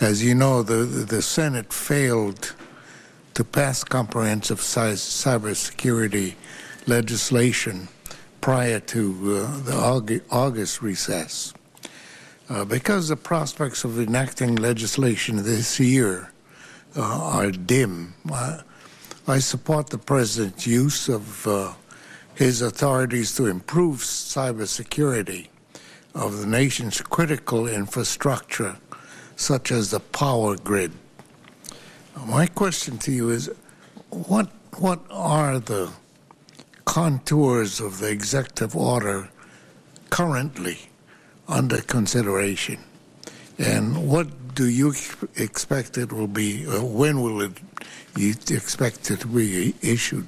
As you know, the Senate failed to pass comprehensive cybersecurity legislation prior to the August recess. Because the prospects of enacting legislation this year are dim, I support the President's use of his authorities to improve cybersecurity of the nation's critical infrastructure, such as the power grid. My question to you is, what are the contours of the executive order currently under consideration, and what do you expect it will be? When will you expect it to be issued?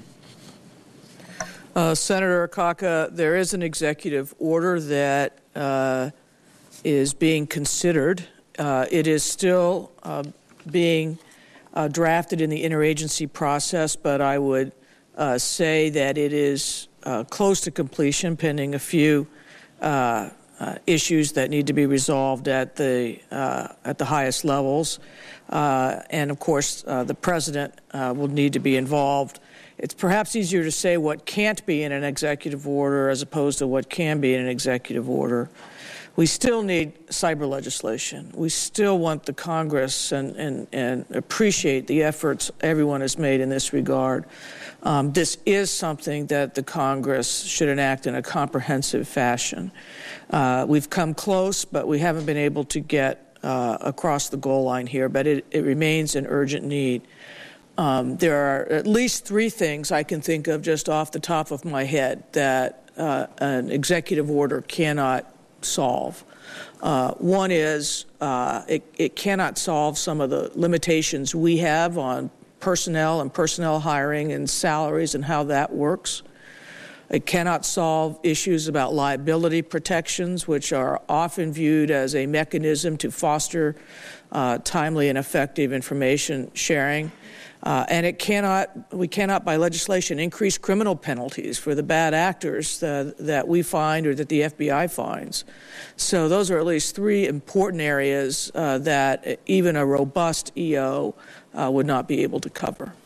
Senator Akaka, there is an executive order that is being considered. It is still being drafted in the interagency process, but I would say that it is close to completion, pending a few issues that need to be resolved at the highest levels. And of course, the President will need to be involved. It's perhaps easier to say what can't be in an executive order as opposed to what can be in an executive order. We still need cyber legislation. We still want the Congress and appreciate the efforts everyone has made in this regard. This is something that the Congress should enact in a comprehensive fashion. We've come close, but we haven't been able to get across the goal line here, but it remains an urgent need. There are at least three things I can think of just off the top of my head that an executive order cannot solve. One is it cannot solve some of the limitations we have on personnel and personnel hiring and salaries and how that works. It cannot solve issues about liability protections, which are often viewed as a mechanism to foster timely and effective information sharing. And we cannot by legislation increase criminal penalties for the bad actors that we find or that the FBI finds. So those are at least three important areas that even a robust EO would not be able to cover.